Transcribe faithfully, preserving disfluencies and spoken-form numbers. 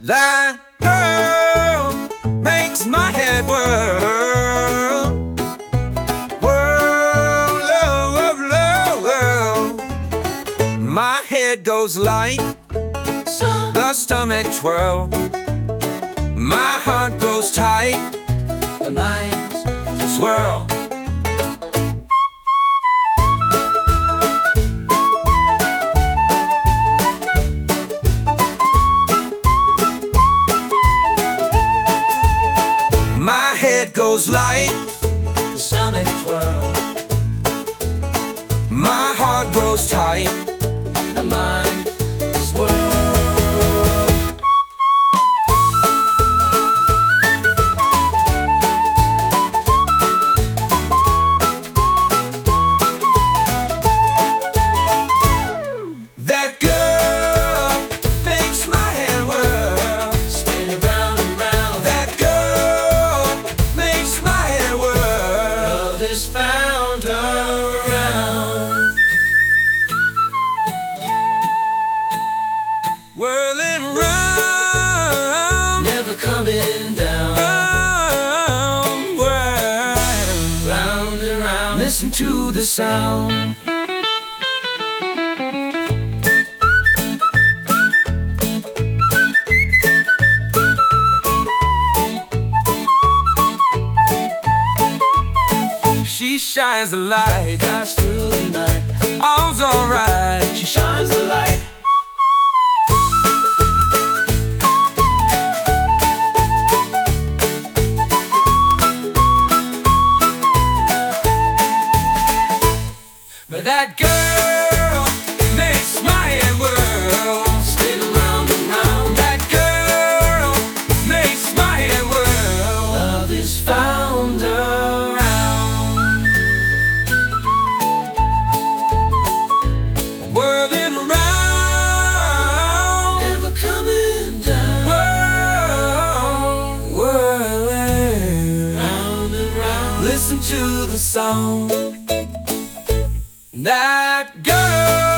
That girl makes my head whirl, whirl, whirl, whirl, whirl. My head goes light, the stomach twirl. My heart goes tight, the mind swirl. My head goes light, the stomach twirl. My heart grows tight, the mind swirl. That girl makes my head whirl, spinning round and round. That girl makes my head whirl. Love is found around, whirling round, never coming down. Round, round, round and round. Listen to the sound. She shines the light, guides through the night. All's alright, she shines the light. But that girl makes my head whirl, spin around and round. That girl makes my head whirl. Love is found around, whirling around, never coming down. Whirl, whirling round and round. Listen to the song. That girl